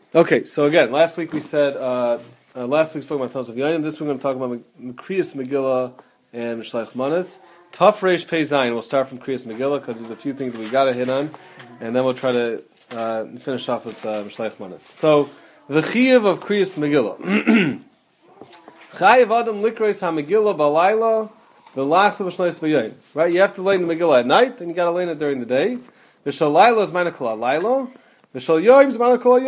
Okay, so again, last week we said, last week we spoke about Tons of Yayin. This week we're going to talk about Kriyas Megillah and Mishlech Manas. Tough Reish Pei Zayin. We'll start from Kriyas Megillah because there's a few things that we got to hit on, and then we'll try to finish off with Mishlech Manas. So, the Chiyuv of Kriyas Megillah. Chayiv Adam Likreis HaMegillah Balayla V'lachs V'shneis B'yayin. Right, you have to lay the Megillah at night, and you got to lay it during the day. V'shalayla is Manakol HaLayla. So when's the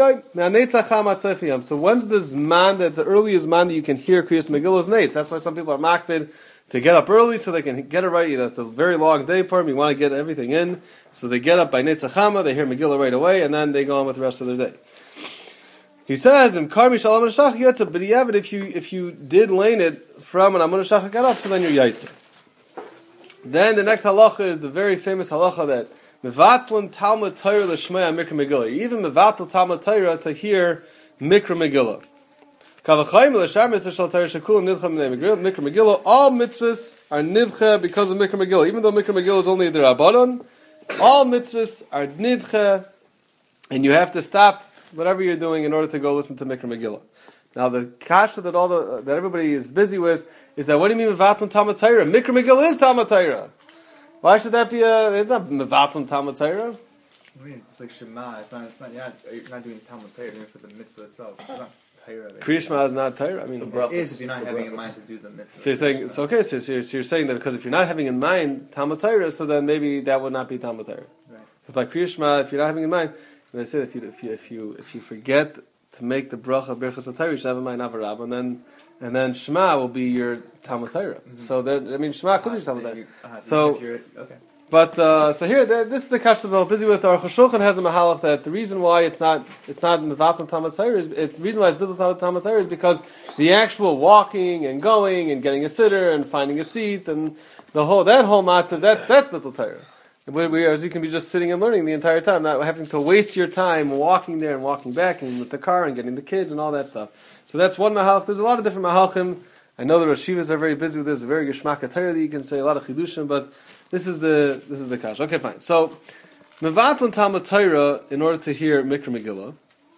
Zman, that the earliest Zman that you can hear Kriyas Megillah is Nates? That's why some people are makbid to get up early so they can get it right. That's a very long day for them. You want to get everything in. So they get up by Neitz HaChama, they hear Megillah right away, and then they go on with the rest of their day. He says, but if you did lane it from an Amun Shach got up, so then you're Yaitzer. Then the next halacha is the very famous halacha that Mevatlun Talmud Torah l'shmei Mikra Megillah. Even mevatl Talmud Torah to hear Mikra Megillah. Kavachayim l'shar mitzvah shel Torah shekulam nidcha b'nei Mikra Megillah. All mitzvahs are nidcha because of Mikra Megillah. Even though Mikra Megillah is only the Rabbanon, all mitzvahs are nidcha, and you have to stop whatever you're doing in order to go listen to Mikra Megillah. Now the kasha that that everybody is busy with is that what do you mean mevatlun Talmud Torah? Mikra Megillah is Talmud Torah. Why should that be it's not mevatlun Talmud Torah? I mean, it's like Shema. You're not doing Talmud Torah even for the mitzvah itself. It's not Torah. Kriya Shema is not Torah. I mean, it is if you're not having in mind to do the mitzvah. So you're saying it's okay. So you're saying that because if you're not having in mind Talmud Torah, so then maybe that would not be Talmud Torah. Right. If like Kriya Shema, if you're not having in mind, they say if you forget to make the bracha Birchas HaTorah, you should have in mind Avarab, and then Shema will be your Talmud Torah. Mm-hmm. So Shema could be Talmud Torah. So okay. But so here, this is the kasha that we're busy with. Our Shulchan has a mahalach that the reason why it's not mevatlun Talmud Torah is the reason why it's bittul Talmud Torah is because the actual walking and going and getting a sitter and finding a seat and that whole matzah that's bittul Torah. Whereas you can be just sitting and learning the entire time, not having to waste your time walking there and walking back and with the car and getting the kids and all that stuff. So that's one mahalach. There's a lot of different mahalchim. I know the Rosh Hashivas are very busy with this. A very geshmak Torah that you can say a lot of chidushim, but this is the kash. Okay, fine. So mevatlun Talmud Torah in order to hear Mikra Megillah.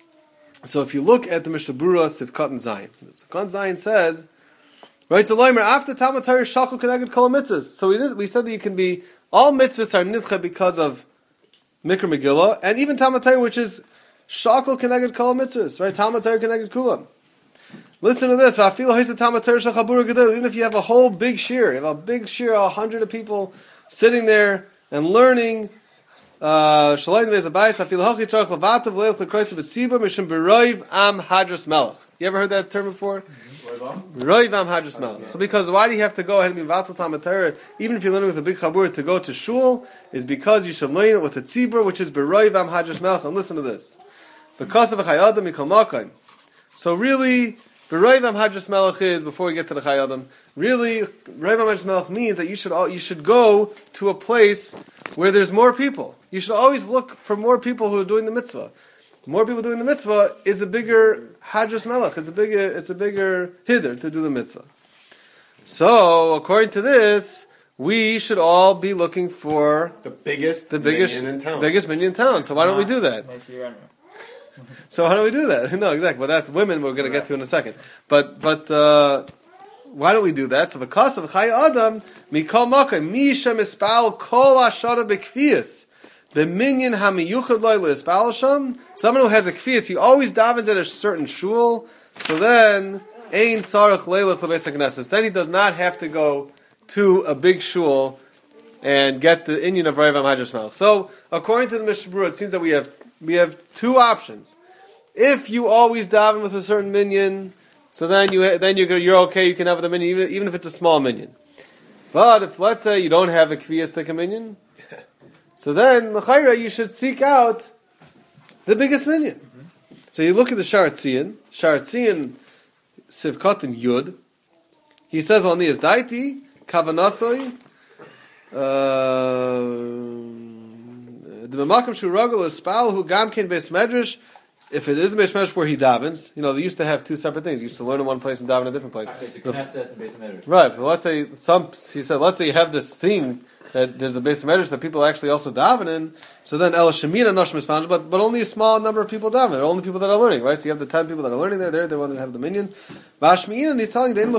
So if you look at the Mishnah Berurah Sivkat and Zayin, Sivkat and Zayin says, right? So Loimer after Talmud Torah shakul keneged kol mitzvahs. So we said that you can be all mitzvahs are nidcha because of Mikra Megillah, and even Talmud Torah, which is shakul keneged kol mitzvahs, right? Talmud Torah keneged kulam. Listen to this. Even if you have a whole big shir, 100 of people sitting there and learning. You ever heard that term before? Roiv am hadras melech. So because why do you have to go ahead and be vatal Talmud Torah, even if you're learning with a big chabur to go to shul, is because you should learn it with a tzibur, which is beroiv am hadras melech. And listen to this. Because of a chayadam mikol makayim. So really, beroiv am hadras melech is, before we get to the chayadam, really, beroiv am hadras melech means that you should go to a place where there's more people. You should always look for more people who are doing the mitzvah. More people doing the mitzvah is a bigger hadras melech. It's a bigger hither to do the mitzvah. So, according to this, we should all be looking for the biggest minyan in town. So why don't we do that? So how do we do that? No, exactly. Well, that's women we're going to get to in a second. But why don't we do that? So because of Chay Adam, Mikol Makay, Misha Mispal Kol Ashara Bekfiyas. The minyan hamiyuchad loy l'espal sham. Someone who has a kfiyas, he always davens at a certain shul. So then, ein sarach leilach lebeis haknesses. Then he does not have to go to a big shul and get the inyan of Roiv am hadras melech. So, according to the Mishnah Berurah, it seems that we have two options. If you always daven with a certain minyan, so then you're okay. You can have the minyan even if it's a small minyan. But if let's say you don't have a kfiyas to minyan. So then, l'chayra, you should seek out the biggest minyan. Mm-hmm. So you look at the Sharatzian Sivkot and Yud. He says on the Daiti, Kavanasoi, the Mamakam Shuragul is Spal who Gamkin Beis Medrash if it is a Beis Medrash where he davens, they used to have two separate things. You used to learn in one place and daven in a different place. It's a Knesset and Beis Medrash. Right, but let's say let's say you have this thing that there's a Beis Medrash that people actually also daven in. So then El Shemina Noshim Mispanj, but only a small number of people daven. They're only people that are learning, right? So you have the 10 people that are learning there. They're the ones that have the minyan. Vashmiin, and he's telling them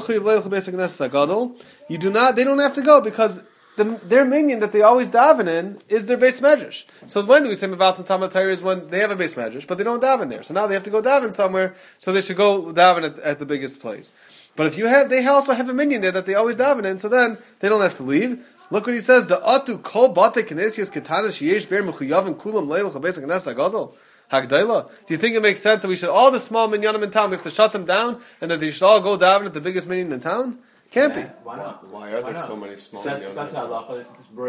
you do not. They don't have to go because their minyan that they always daven in is their Beis Medrash. So when do we say Mevatel Talmud Torah is when they have a Beis Medrash, but they don't daven there. So now they have to go daven somewhere, so they should go daven at the biggest place. But if they also have a minyan there that they always daven in, so then they don't have to leave. Look what he says, the atu kol bate kinesias ketanas sheyesh ber mechuyavim kulam leilach habesek nes agadol. Hagdaila. Do you think it makes sense that we should all the small minyanim in town, we have to shut them down, and that they should all go daven at the biggest minyan in town? Can't be. Why not? Why are there so many small minyanim? That's halacha.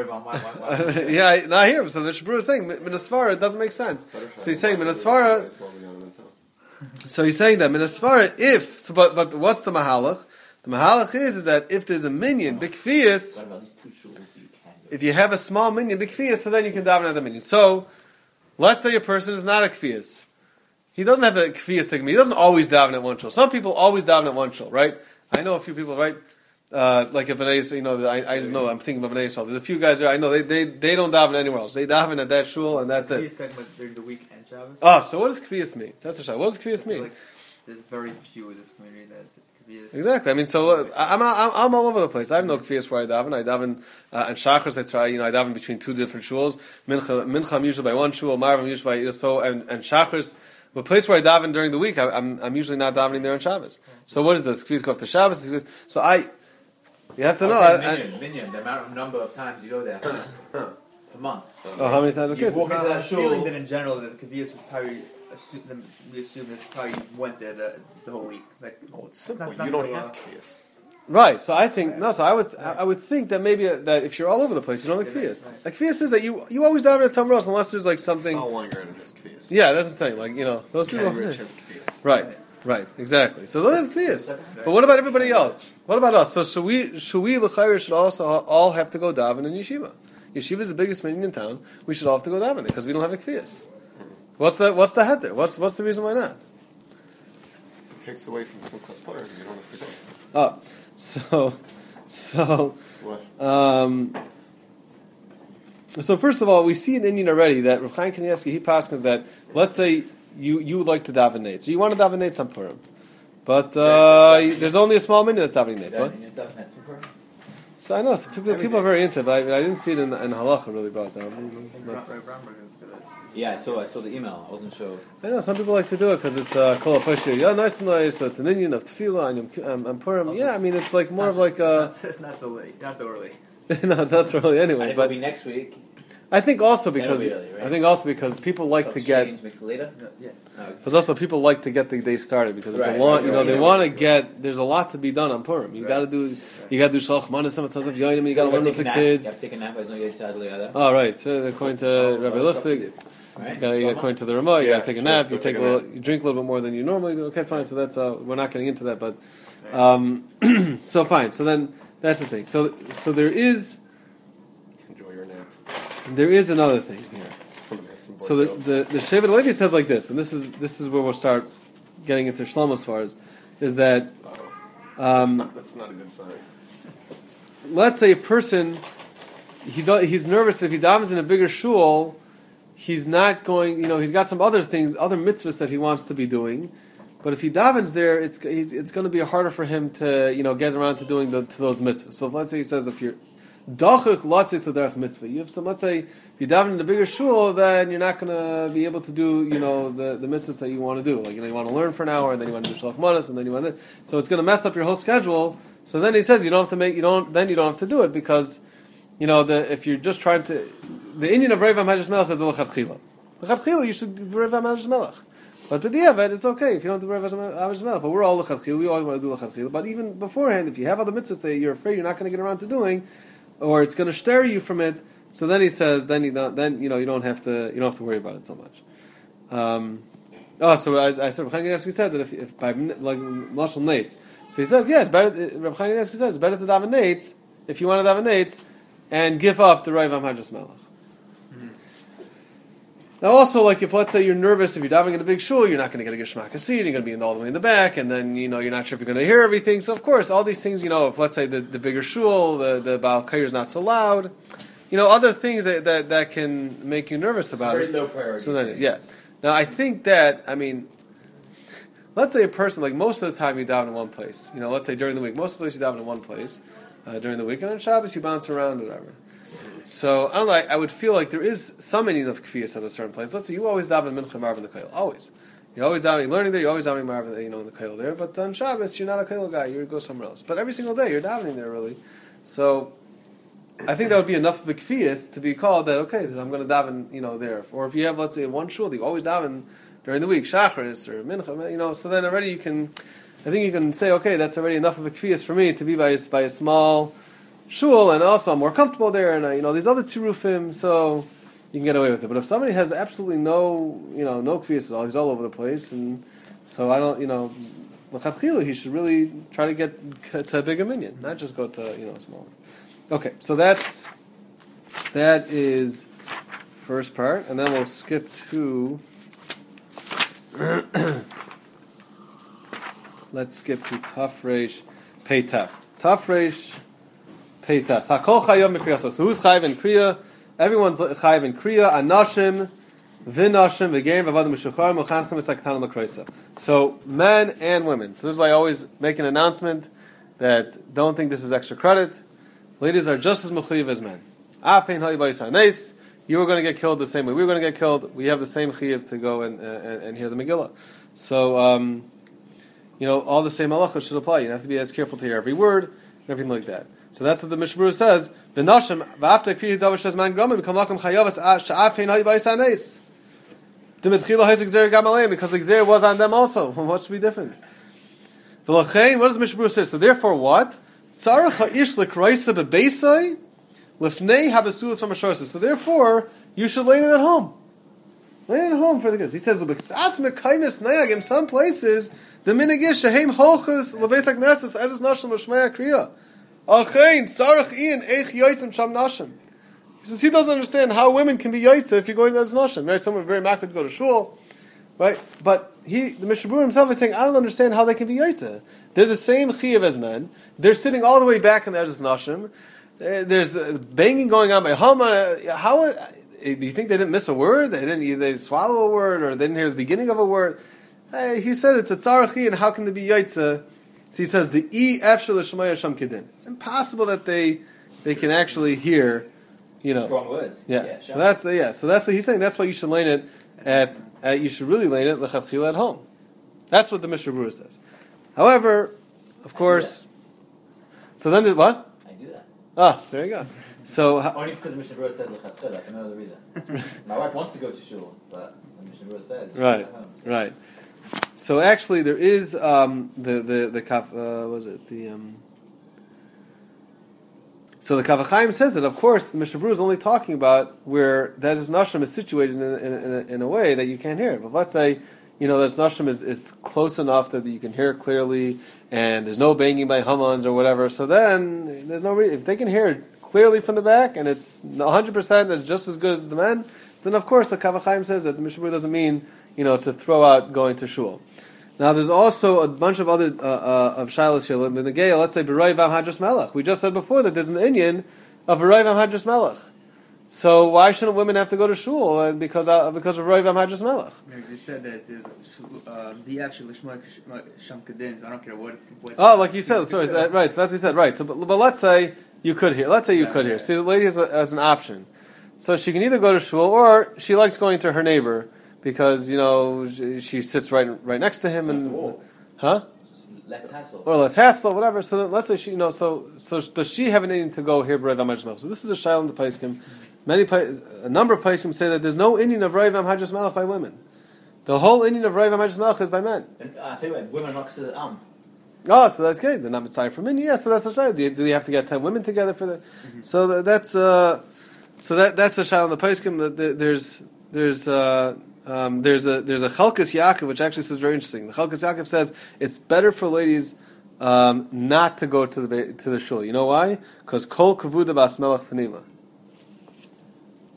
Yeah, not here. So the Shabru is saying Minasvara it doesn't make sense. So he's saying Minasvara. So he's saying that Minasvara but what's the mahalach? The mahalach is that if there's a minyan bikfiyas, if you have a small minyan bikfiyas, so then you can daven at the minyan. So let's say a person is not a kfiyas. He doesn't have a kfiyas thing. He doesn't always daven at one shul. Some people always daven at one shul, right? I know a few people, right? Like a Bnei Yisrael, I know, I'm thinking of Bnei Yisrael. There's a few guys there, I know, they don't daven anywhere else. They daven at that shul, and that's it. He's talking about during the week and Shabbos. So what does kfiyas mean? That's a shot. What does kfiyas mean? There's very few in this community that kfiyas. Exactly. I mean, so I'm all over the place. I have no kfiyas where I daven. I daven and shachars. I try. I daven between two different shuls. Mincha I'm usually by one shul. Marv I'm usually by and shachars. The place where I daven during the week, I'm usuly not davening there on Shabbos. So what is this? Kfiyas go after Shabbos. So you have to know. Minyan, the number of times you go there a month. How many times? Okay, walk into that I'm shul. feeling that in general that the kfiyas would probably we assume that probably went there the whole week. Like, it's simple. You don't have kfiyas. Right, so I think So I would think that maybe that if you're all over the place, you don't have kfiyas. Right. Like kfiyas is that you always daven at somewhere else unless there's like something. Saul Weingarten has kfiyas. Yeah, that's what I'm saying. Like those people. Ken Rich has kfiyas. Right, exactly. So they have kfiyas. But what about everybody else? What about us? So should we l'chayr should also all have to go daven in yeshiva? Yeshiva is the biggest minyan in town. We should all have to go daven because we don't have a kfiyas. What's the head there? What's the reason why not? It takes away from Simchas Torah. You don't have to Oh, go. so What? So first of all, we see in Indian already that Rav Chaim Kanievsky, he passes that, let's say you would like to daven Nate. So you want to daven Nate on Purim. But there's only a small minyan that's davening Nate. What? So I know, people are very into it, but I didn't see it in Halacha really brought down. Yeah, I saw the email. I wasn't sure. I know, some people like to do it because it's Kol HaPashir. Yeah, nice, so it's an Indian of Tefillah and Purim. Yeah, I mean, it's like more of like It's not so late, not so early. No, it's not so early anyway. And if it'll be next week. I think also because early, right? People like to get. Make it later. Yeah. Because also people like to get the day started because it's a long. They want to get. There's a lot to be done on Purim. You got to do. You got to do Shalach Manas and Taz of Yonim. You got to learn with the kids. You have to take a nap. There's no yet sadly either. Oh right. So according to Rabbi Lichtig, according to the Ramah, you got to take a nap. You drink a little bit more than you normally do. Okay, fine. So that's we're not getting into that, but so fine. So then that's the thing. So there is. There is another thing here. So the Shevet Levi says like this, and this is where we'll start getting into Shlomo's fars, is that that's not a good sign. Let's say a person he's nervous if he davens in a bigger shul, he's not going. He's got some other things, other mitzvahs that he wants to be doing, but if he davens there, it's going to be harder for him to get around to doing to those mitzvahs. So let's say he says if you're Dachuk latzis aderech mitzvah. You have some. Let's say if you daven in a bigger shul, then you're not going to be able to do the mitzvahs that you want to do. Like you want to learn for an hour, and then you want to do shalach manas, and then you want to. So it's going to mess up your whole schedule. So then he says you don't have to do it because if you're just trying to. The Indian of Reiv HaMadrash Melech is a lechatchila. Lechatchila you should do Reiv HaMadrash Melech. But b'diavad it's okay if you don't do Reiv HaMadrash Melech. But we're all lechatchila. We always want to do lechatchila. But even beforehand, if you have other mitzvahs that you're afraid you're not going to get around to doing, or it's going to stir you from it. So then he says, you don't have to worry about it so much. So I said, Reb Chaim Kanievsky said that if by like Mashal Nates, so he says, it's better. Reb Chaim Kanievsky says it's better to daven Nates if you want to daven Nates and give up the Reiv HaMadrash Melech. Now also, like if let's say you're nervous, if you're diving in a big shul, you're not going to get a Geshmak seat, you're going to be all the way in the back, and then you're not sure if you're going to hear everything. So of course, all these things, if let's say the bigger shul, the Baal Kair is not so loud, other things that can make you nervous about very it. low priority. So then, yeah. Now I think that let's say a person like most of the time you daven in one place. Let's say during the week, most of the place you daven in one place during the week, and on Shabbos you bounce around, whatever. So I don't know. I would feel like there is some meaning of kfiyas at a certain place. Let's say you always daven mincha marv in the koil. Always, you're always davening, learning there. You're always davening marv, in the koil there. But on Shabbos, you're not a koil guy. You go somewhere else. But every single day, you're davening there really. So I think that would be enough of a kfiyas to be called that. Okay, I'm going to daven, there. Or if you have, let's say, one shul, that you always daven during the week, shacharis or mincha, So then already I think you can say, okay, that's already enough of a kfiyas for me to be by a small shul, and also I'm more comfortable there, and these other tzirufim, so you can get away with it. But if somebody has absolutely no kfiyas at all, he's all over the place, and so I don't, l'chadchila, he should really try to get to a bigger minyan, not just go to a small one. Okay, so that is first part, and then we'll skip to let's skip to Tafresh Peitas. Tafresh Peitas. Hakol chayov mikriyasos. So who's chayiv in kriya? Everyone's chayiv in kriya. Anashim, v'nashim, v'geim, v'avadim v'shuchar, m'chanchem v'saktan l'kroisa. So men and women. So this is why I always make an announcement that don't think this is extra credit. Ladies are just as mechuyev as men. Afein ha'i b'yis. You were going to get killed the same way we were going to get killed. We have the same chiyuv to go and hear the Megillah. So all the same halachas should apply. You have to be as careful to hear every word and everything like that. So that's what the Mishnah Berurah says. V'nashim v'after kriya davar shazman gromim become lakum chayavas sha'afein ha'i b'yis hanes. D'metchila ha'zik zer gam aleim, because the zer was on them also. What should be different? V'lachein, what does the Mishnah Berurah say? So therefore, what? Tzarech ha'ish l'kroisa bebeisai lifnei habasulas from ashorses. So therefore, you should lay it at home. Lay it at home for the kids. He says, "Ubexas mekaynis nayag." In some places, the minig is shehem holchus levesak nesses as is nashim l'shmei kriya. Achein tzarech ian eich yotzim sham nashim. He says he doesn't understand how women can be yotze if you're going to as nashim. Right? Someone very maked to go to shul, right? But the Mishnah Berurah himself is saying, I don't understand how they can be yotze. They're the same chiyuv as men. They're sitting all the way back in the as nashim. There's banging going on by Hama. How do you think they didn't miss a word? They swallow a word, or they didn't hear the beginning of a word? He said it's a tzarachi, and how can there be yaitza? So he says the efshel l'shmaya sham kedin. It's impossible that they can actually hear. Strong words. Yeah. So that's what he's saying. That's why you should lane it you should really lane it l'chadchila at home. That's what the Mishnah Berurah says. However, of course. So then what? There you go. So only because the Mishnah Berurah says l'chatchila. I can know the reason. My wife wants to go to shul, but the Mishnah Berurah says right. So actually, there is So the Kaf HaChaim says that of course the Mishnah Berurah is only talking about where that is nashim is situated in a way that you can't hear it. But let's say that nashim is close enough that you can hear it clearly, and there's no banging by Hamans or whatever. So then there's no reason if they can hear it clearly from the back, and it's 100% that's just as good as the men. So then, of course, the Kaf HaChaim says that the Mishnah Berurah doesn't mean to throw out going to shul. Now, there's also a bunch of other of shilas here. In the Gaya, let's say B'roi Vam Hadras Melech. We just said before that there's an inyan of B'roi Vam Hadras Melech. So why shouldn't women have to go to shul? And because of B'roi Vam Hadras Melech. You said that the actual sham kedin. I don't care what. Like you said, sorry, right? So that's what you said, right? So, but let's say you could hear. Let's say you could hear. See, the lady has an option, so she can either go to shul or she likes going to her neighbor because she sits right next to him and less hassle or less hassle, whatever. So then, let's say she so does she have an need to go here b'roi vam hadras melech? So this is a shayla in the Paiskim. A number of Paiskim say that there's no inyan of b'roi vam hadras melech by women. The whole inyan of b'roi vam hadras melech is by men. And I tell you what, women are not considered Oh, so that's good. They're not mitzvah for men. Yeah, so that's a shayla. Do you have to get 10 women together for that? Mm-hmm. So that's a shayla in the Paiskim. There's a Chalkas Yaakov which actually says very interesting. The Chalkas Yaakov says it's better for ladies not to go to the shul. You know why? Because kol kavuda bas melech panima.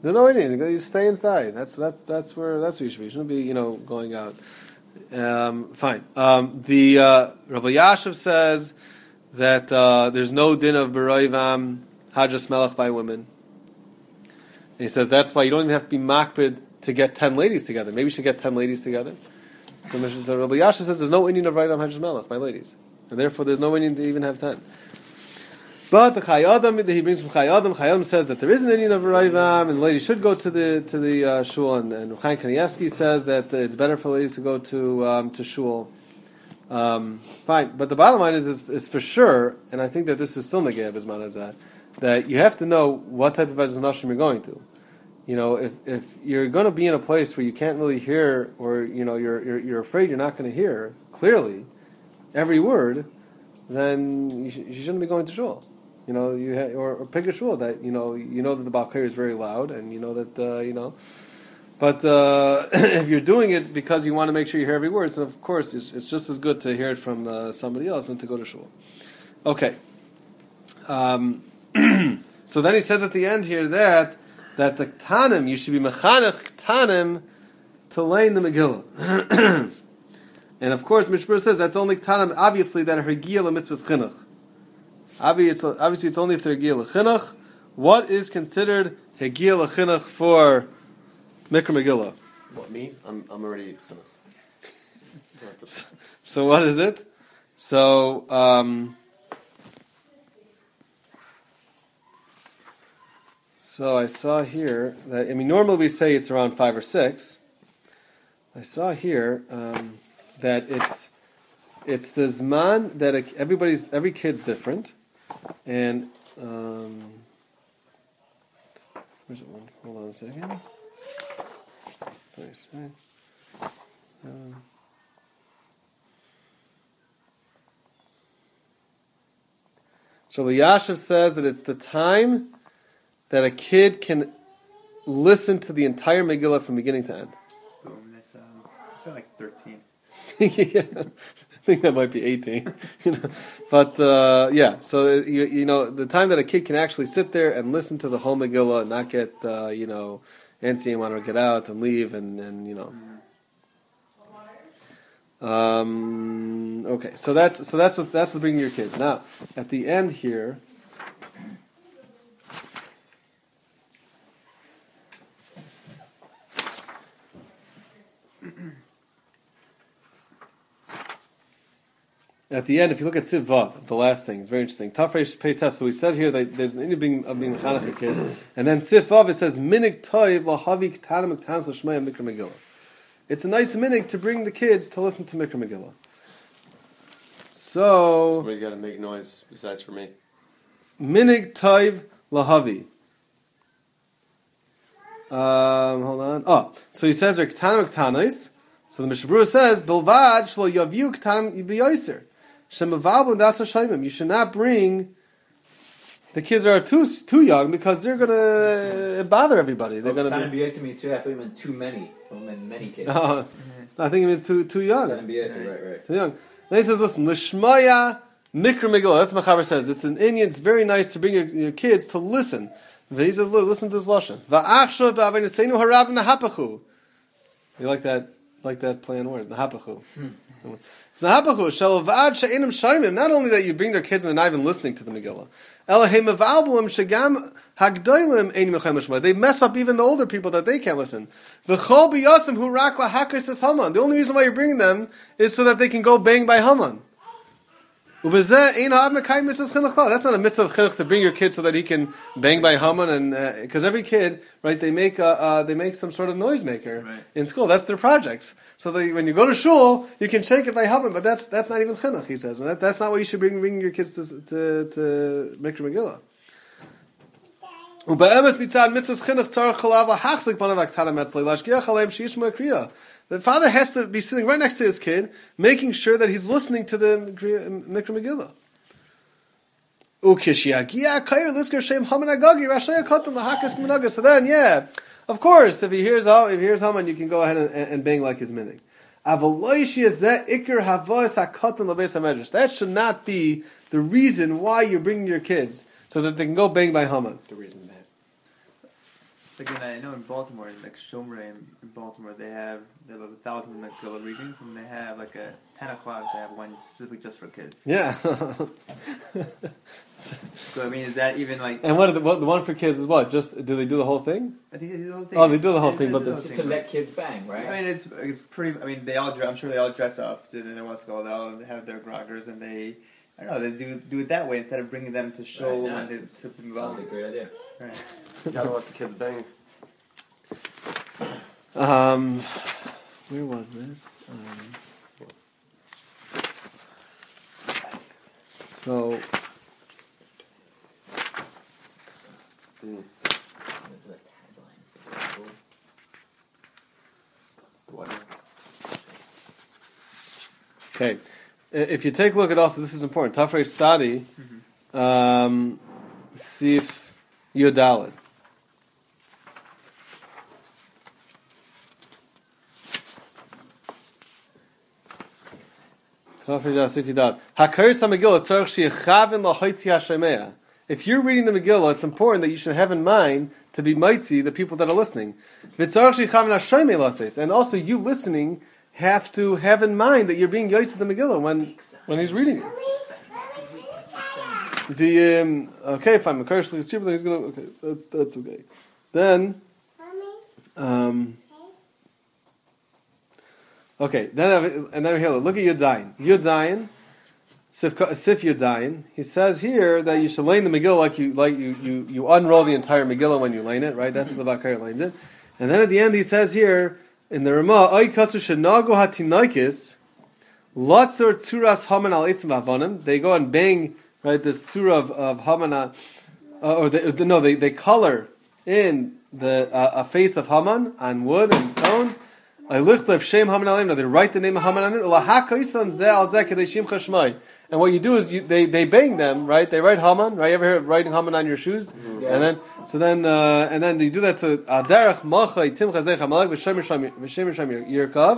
There's no Indian. You stay inside. That's where you should be. You shouldn't be going out. Fine. The Rabbi Yashiv says that there's no din of B'roivam Hadras Melech by women. And he says that's why you don't even have to be makbid to get 10 ladies together. Maybe you should get 10 ladies together. So Rabbi Yashiv says there's no Indian of B'roivam Hadras Melech by ladies, and therefore there's no Indian to even have 10. But the Chai Adam, he brings from Chai Adam says that there is an Indian of Raivam, and the ladies should go to the shul. And Chaim Kanievsky says that it's better for ladies to go to shul. Fine, but the bottom line is for sure, and I think that this is still negay of Bisman as that you have to know what type of Ezras Nashim you're going to. If you're going to be in a place where you can't really hear, or you're afraid you're not going to hear clearly every word, then you shouldn't be going to shul. Or pick a shul that that the Baal Koyer is very loud, and that But if you're doing it because you want to make sure you hear every word, so of course it's just as good to hear it from somebody else than to go to shul. Okay. So then he says at the end here that the Ktanim, you should be mechanech Ktanim to learn the Megillah. And of course, Mishpur says that's only Ktanim, obviously, that are Hergiya l'mitzvahs chinuch. Obviously, it's only if they're Hergiya l'chinuch. What is considered Hergiya l'chinuch for Mikra Megillah? What, me? I'm already chinuch. So what is it? So I saw here that normally we say it's around 5 or 6. I saw here that it's the zman that every kid's different, and where's it? Hold on a second. So Yashiv says that it's the time that a kid can listen to the entire Megillah from beginning to end. Boom, that's I feel like 13. Yeah, I think that might be 18. But yeah, so the time that a kid can actually sit there and listen to the whole Megillah and not get antsy and want to get out and leave and. Okay, so that's what bringing your kids. Now at the end here. At the end, if you look at Siv Vav, the last thing, it's very interesting. Tafresh Pei Tes. So we said here that there's an Indian of being Chanukah kids, and then Siv Vav it says Minig Toiv Lahavi Ktanim Ktanim L'Shmei Mikra Megillah. It's a nice minig to bring the kids to listen to Mikra Megillah. So somebody's got to make noise besides for me. Minig Toiv Lahavi. Hold on. Oh, so he says they're Ktanim Ktanis. So the Mishnah Berurah says Bilvad Shlo Yaviu Ktanim Yibiyoser. You should not bring the kids that are too young because they're going to bother everybody. They're going to be too. I thought you meant too many. Many kids. I think it means too young. Right. Too young. Then he says, listen, Lishmaya Mikra Megillah. That's what Machaber says. It's an Indian. It's very nice to bring your kids to listen. He says, listen to this lashon. Va'achshav ba'aveneseinu harab nahapachu. You like that play on words, nahapachu. So nahapachu shalovad she'enim shaymim. Not only that you bring their kids and they're not even listening to the Megillah. Elahim avalbulim shegam hagdoilim ein mechem l'shma. They mess up even the older people that they can't listen. V'chol biyasim hu rak lahakris es Haman. The only reason why you're bringing them is so that they can go bang by Haman. That's not a mitzvah of chinuch to bring your kid so that he can bang by Haman, and because every kid, right, they make some sort of noisemaker in school. That's their projects. So when you go to shul, you can shake it by Haman, but that's not even chinuch, he says, and that's not what you should bring your kids to Mikra Megillah. The father has to be sitting right next to his kid, making sure that he's listening to the Mikra Megillah. So then, yeah, of course, if he hears Haman, you can go ahead and bang like his minig. That should not be the reason why you're bringing your kids, so that they can go bang by Haman. The reason that. Like I know in Baltimore, like Shomrei in Baltimore, they have like 1,000 Megillah readings, and they have like a 10 o'clock. They have one specifically just for kids. Yeah. So I mean, is that even like? And what the one for kids is what? Just do they do the whole thing? I think they do the whole thing. Oh, they do the whole thing, do but the the- whole thing, To but- let kids bang, right? I mean, it's pretty. I mean, they all. I'm sure they all dress up. Then they what's called. They'll have their groggers, and they. I don't know. They do it that way instead of bringing them to show Right, when yeah, they it's- trip them Sounds up. like a great idea. Right. Gotta let the kids bang. Where was this? So I'm gonna do a tagline for the school. okay, if you take a look at also, this is important. Tafresh Sadi, Sif Yodalid. If you're reading the Megillah, it's important that you should have in mind to be mighty the people that are listening. And also, you listening have to have in mind that you're being yoytz to the Megillah when he's reading it. Okay, fine. He's gonna. Okay, that's okay. Then, okay, and then here, look at Yud Zayin. Yud Zayin, Sif Yud Zayin. He says here that you should lane the Megillah like you unroll the entire Megillah when you lane it, right? That's the Bakar lanes it. And then at the end he says here in the Ramah, Oy Kasu Shenago Hatinaikis, Lotzor Tzuras Haman al Eitzim Avonim. They go and bang, right, this tzura of Haman, they color in a face of Haman on wood and stones. They write the name of Haman on it. And what you do is they bang them, right? They write Haman, right? You ever hear writing Haman on your shoes? Yeah. And then you do that to Aderech Machai Tim Chazech Hamalek V'Shem Yirkav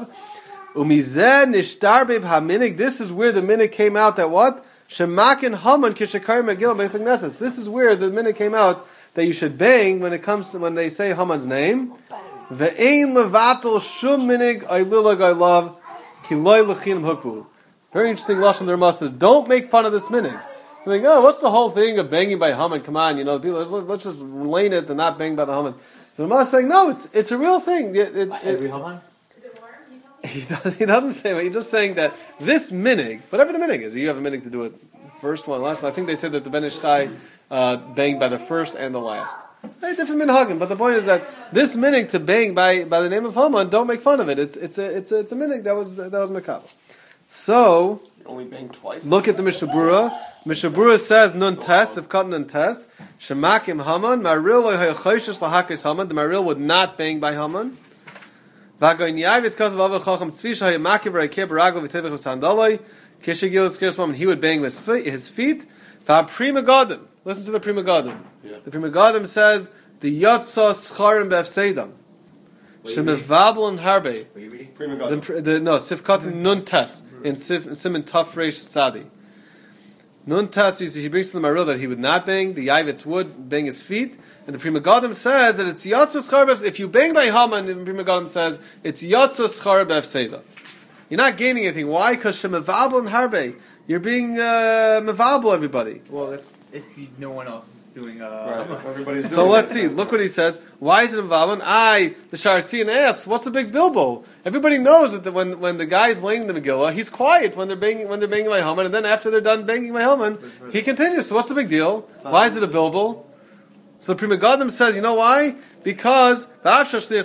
Umizeh Nishtar Beib Haminig. This is where the minute came out that what? Shemakin Haman Kishakar Megillah Basic Nessus. This is where the minute came out that you should bang when they say Haman's name. Ve'ein levatel shum minig aylilag I love kiloi lechinim hukbu. Very interesting lashon the Ramah says. Don't make fun of this minig. You think, oh, what's the whole thing of banging by Haman? Come on, people. Let's just lane it and not bang by the Haman. So the Ramah is saying, no, it's a real thing. Every Haman? He doesn't say it. He's just saying that this minig, whatever the minig is, you have a minig to do it first one, last one. I think they said that the Ben Ish Chai banged by the first and the last. Very different minhagim, but the point is that this minig to bang by the name of Haman, don't make fun of it. It's a minig that was makabel. So You only bang twice. look at the Mishnah Berurah. Mishnah Berurah says nun tes if cut nun tes shemakim Haman maril loychayshes lahakis Haman. The maril would not bang by Haman. V'agayin yavis because of avach chacham tzvisha hayamakiv reikeh baragel v'tevich v'sandaloi kishigil skirs Haman. He would bang with his feet. V'prima gadim. Listen to the Prima Gadim. Yeah. The Prima Gadim says the Yatsa Scharim Befseidam. Shemevabel and Harbe. Were you reading? Prima God. Sifkat Nun Tes in Simon Taf Reish Sadi. Nun Tes, he brings to the Maril that he would not bang. The Yavitz would bang his feet. And the Prima Gadim says that it's Yatsa Scharim Befseidam. If you bang by Haman, the Prima Gadim says it's Yatsa Scharim Befseidam. You're not gaining anything. Why? Because Shemevabel and Harbe. You're being mevabel everybody. Well, that's if no one else is doing. Right. If everybody's doing So let's it. see. Look what he says. Why is it involved? The Sharatzian asks, "What's the big bilbo?" Everybody knows that when the guy's laying the Megillah, he's quiet when they're banging my Haman, and then after they're done banging my Haman, he continues. So what's the big deal? Why is it a bilbo? So the Prima Gadim says, you know why? Because Prima Gadim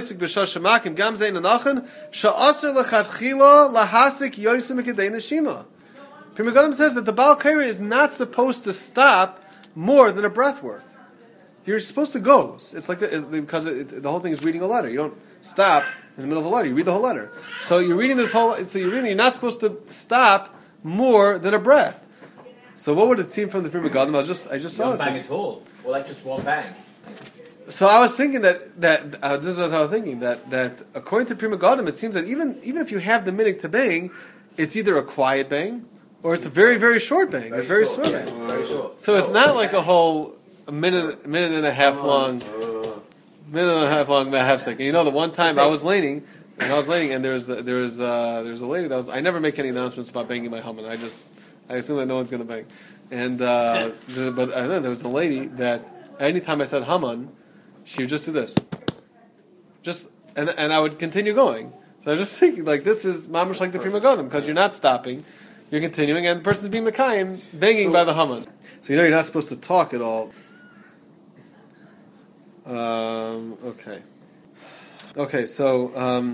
says that the Baal Kaira is not supposed to stop more than a breath worth. You're supposed to go. It's like because the whole thing is reading a letter. You don't stop in the middle of a letter. You read the whole letter. So you're reading this whole. So you're not supposed to stop more than a breath. So what would it seem from the Prima Gadim? I just saw Don't this. bang at all. Or like just one bang. So I was thinking that this is what I was thinking that according to Prima Gadim, it seems that even if you have the minute to bang, it's either a quiet bang or it's a very very short bang. It's very short bang. Very short. So it's not like a minute and a half long. minute and a half long half-second. You know, the one time I was laning, and there was a lady that was. I never make any announcements about banging my Haman. I assume that no one's going to bang. And but I know there was a lady that anytime I said Haman, she would just do this, and I would continue going. So I was just thinking, like, this is mamash like the Prima Godim, because you're not stopping, you're continuing, and the person's being Mekayim, banging by the Haman. So you're not supposed to talk at all. Okay. So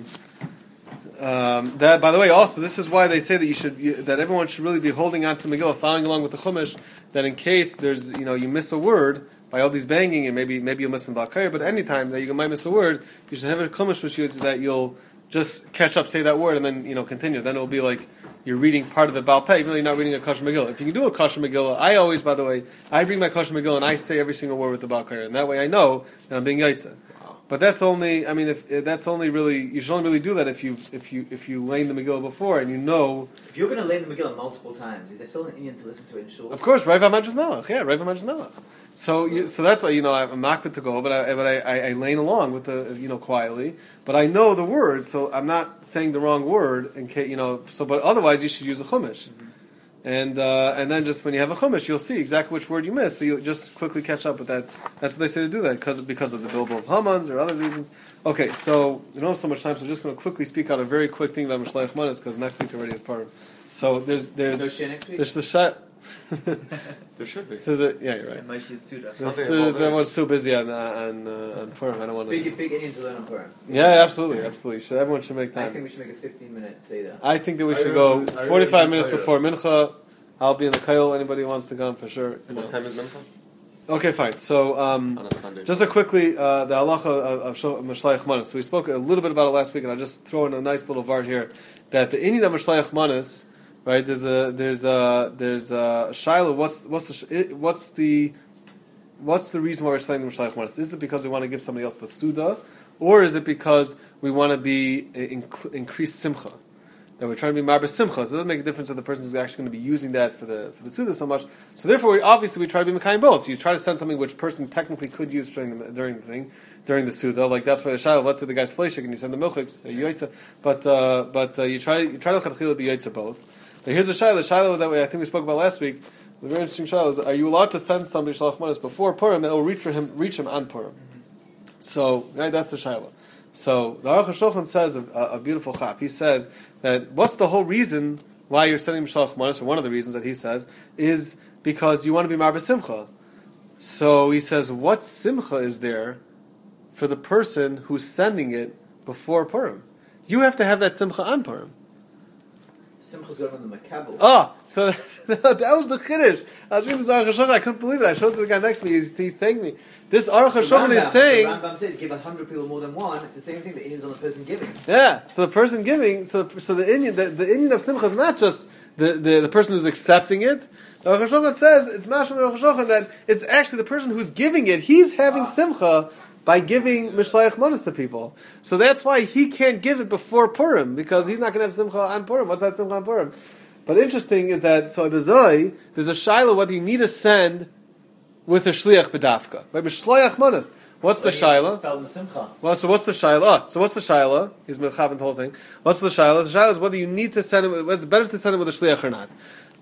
that, by the way, also this is why they say that that everyone should really be holding on to Megillah, following along with the Chumash. That in case there's you miss a word by all these banging, and maybe you'll miss in Bakar, but any time that you might miss a word, you should have a Chumash with you that you'll just catch up, say that word, and then continue. Then it'll be like you're reading part of the Baal Peh, even though you're not reading a Kosher Megillah. If you can do a Kosher Megillah, I always, by the way, I bring my Kosher Megillah and I say every single word with the Baal Peh, and that way I know that I'm being Yaitza. But that's only, if that's only really, you should only really do that if you lane the Megillah before and you know. If you're going to lane the Megillah multiple times, is there still an Indian to listen to it in shul? Of course, Rav Amajaz Melech. Yeah, Rav Amajaz Melech. So that's why I'm not to go, but I lane along with the quietly. But I know the word, so I'm not saying the wrong word in case So, but otherwise, you should use a chumash, and then just when you have a chumash, you'll see exactly which word you missed. So you just quickly catch up with that. That's what they say to do that because of the Bilbo of Hamans or other reasons. Okay, so we don't have so much time, so I'm just going to quickly speak out a very quick thing about Mishleach Manas because next week already is part of. So there's no share next week. There's the shot. There should be. Yeah, you're right. It might be Suda. Everyone's so busy on Purim. I don't want to. Big Indian to learn on Purim. Yeah, absolutely. Everyone should make time. I think we should make a 15-minute Seder. I think that we should go 45 minutes before Mincha. I'll be in the Kayol. Anybody wants to come for sure. What time is Mincha? Okay, fine. So on a Sunday. Just quickly, the halacha of Mishleach Manas. So we spoke a little bit about it last week, and I'll just throw in a nice little vart here that the Inyan of Mishleach Manas. Right, there's a Shiloh. What's the reason why we're saying the Mishleach Manas? Is it because we want to give somebody else the Suda, or is it because we want to be increase Simcha? That we're trying to be Marba Simcha, so it doesn't make a difference if the person is actually going to be using that for the Suda so much. So therefore, we try to be Mekayim both. So you try to send something which person technically could use during the Suda. Like that's why the Shiloh. Let's say the guy's Fleshik and you send the Milchiks, Yoitza, but you try to Chachila be Yoitza both. But here's the Shiloh. The Shiloh was that way. I think we spoke about last week. The very interesting Shiloh is: are you allowed to send somebody Shalach Manas before Purim and it will reach him on Purim? So right, that's the Shiloh. So the Aruch HaShulchan says a beautiful chap. He says that what's the whole reason why you're sending Shalach Manas, or one of the reasons that he says is because you want to be Marba Simcha. So he says, what Simcha is there for the person who's sending it before Purim? You have to have that Simcha on Purim. Simcha's going on the Makabel. So that was the Chiddush. I was reading this Aruch HaShulchan. I couldn't believe it. I showed it to the guy next to me. He thanked me. This Aruch HaShulchan is saying... The Rambam said, give 100 people more than one. It's the same thing. The Indian's on the person giving. Yeah. So the person giving... So the Indian of Simcha is not just the person who's accepting it. The Aruch HaShulchan says, it's Mashal Aruch HaShulchan, that it's actually the person who's giving it. He's having Simcha by giving Mishleach Manas to people. So that's why he can't give it before Purim, because he's not going to have Simcha on Purim. What's that Simcha on Purim? But interesting is that, so there's a Shiloh whether you need to send with a Shliach B'dafka. By Mishleach Manas. What's the Shiloh? Well, so what's the Shiloh? So what's the Shiloh? He's Mechavin the whole thing. What's the Shiloh? The Shiloh is whether you need to send it, whether it's better to send it with a Shliach or not.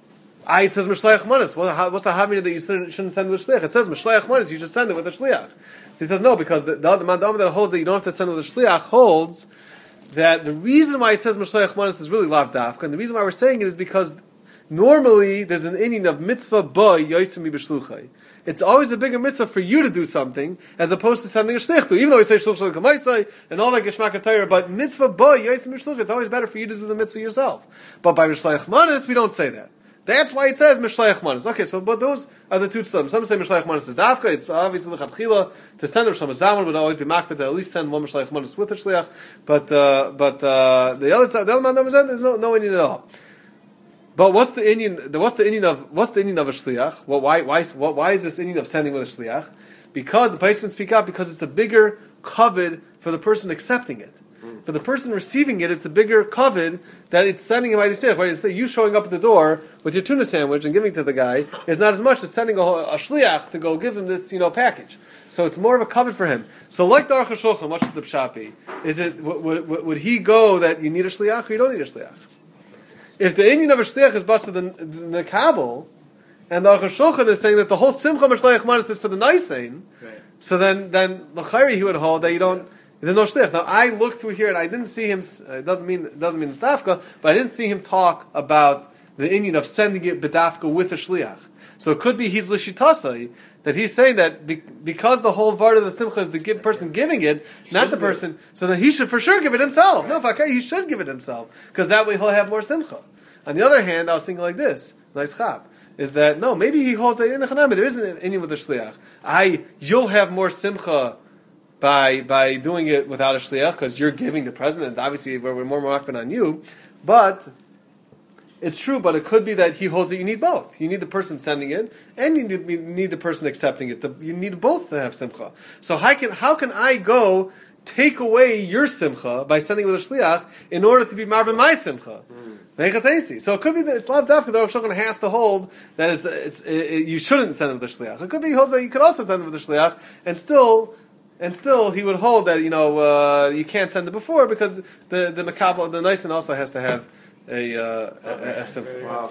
It says Mishleach Manas. What's the Havina that you shouldn't send with a Shliach? It says Mishleach Manas, you should send it with a Shliach. So he says no, because the Mandam that holds that you don't have to send it with a Shliach holds that the reason why it says Mishleach Manas is really Lav Dafka, and the reason why we're saying it is because normally there's an inyan of mitzvah ba yosim b'shluchai. It's always a bigger mitzvah for you to do something as opposed to sending a shlich to, even though we say shluch shluch kamaisai and all that geshmak Torah, but mitzvah ba yosim b'shluchai, it's always better for you to do the mitzvah yourself. But by Mishleach Manas, we don't say that. That's why it says Mishleach Manas. Okay, so but those are the two tzaddim. Some say Mishleach Manas is dafka. It's obviously lechatchila to send a Shlomo Zalman would always be makbid to at least send one Mishleach Manas with a shliach. But the other side, the other man there's no Indian at all. But what's the Indian of a shliach? Why is this Indian of sending with a shliach? Because the Paiskim speak out because it's a bigger covet for the person accepting it. for the person receiving it, it's a bigger kavod that it's sending him by the shliach. Right? Say you showing up at the door with your tuna sandwich and giving it to the guy is not as much as sending a shliach to go give him this package. So it's more of a kavod for him. So like the Aruch HaShulchan, what's the pshat be? Is it would he go that you need a shliach or you don't need a shliach? If the inyan of a shliach is busted in the Kabul, and the Aruch HaShulchan is saying that the whole simcha m'shliach manas is for the nicein, Right. so then l'chayri he would hold that there's no shliach. Now I looked through here and I didn't see him. It doesn't mean it's dafka, but I didn't see him talk about the inyan of sending it b'dafka with a shliach. So it could be he's l'shitasai, that he's saying that because the whole part of the simcha is the person giving it, not the person, so then he should for sure give it himself. No, he should give it himself, because that way he'll have more simcha. On the other hand, I was thinking like this, nice chap, is that, no, maybe he holds that in the chanami, there isn't any with a shliach. You'll have more simcha by doing it without a shliach, because you're giving the president, obviously we're more marked on you, but it's true, but it could be that he holds that you need both. You need the person sending it, and you need the person accepting it. You need both to have simcha. So how can I go take away your simcha by sending it with a shliach in order to be marba my simcha? So it could be that it's lav dafka. The Aruch HaShulchan has to hold that you shouldn't send it with a shliach. It could be he holds that you could also send it with a shliach, and still he would hold that you can't send it before because the makabel, the nicein also has to have a simcha. Wow.